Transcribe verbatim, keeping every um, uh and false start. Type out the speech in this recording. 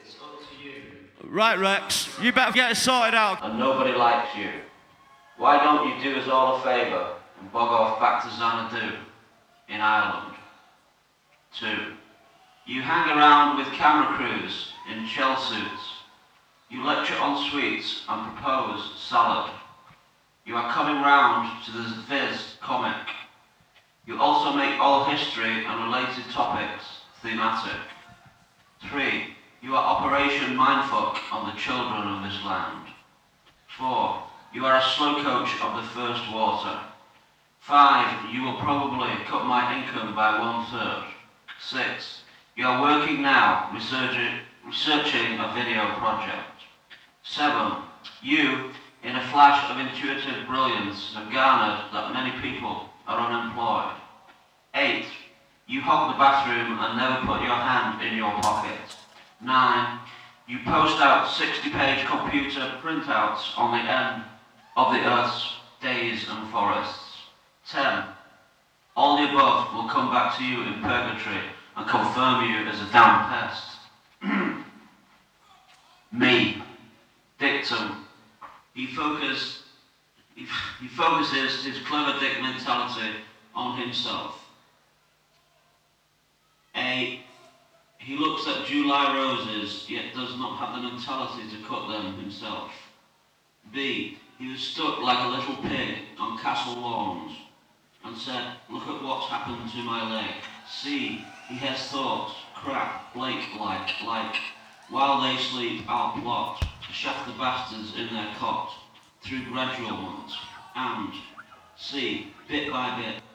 It's up to you. Right, Rex, you better get it sorted out. And nobody likes you. Why don't you do us all a favour and bog off back to Xanadu in Ireland? Two. You hang around with camera crews in shell suits. You lecture on sweets and propose salad. You are coming round to the Viz comic. You also make all history and related topics thematic. Three. You are Operation Mindfuck on the children of this land. Four. You are a slow coach of the first water. Five. You will probably cut my income by one third. Six. You are working now, researching, researching a video project. Seven. You, in a flash of intuitive brilliance, have garnered that many people are unemployed. Eight. You hog the bathroom and never put your hand in your pocket. Nine. You post out sixty-page computer printouts on the end of the earth's days and forests. Ten. All the above will come back to you in purgatory and confirm you as a damn pest. Me. Dictum. He focus, he, he focuses his clever dick mentality on himself. A. He looks at July roses, yet does not have the mentality to cut them himself. B. He was stuck like a little pig on castle lawns and said, look at what's happened to my leg. C. He has thoughts, crap, Blake-like, like, while they sleep, I'll plot to shaft the bastards in their cot through gradual ones. And C. Bit by bit,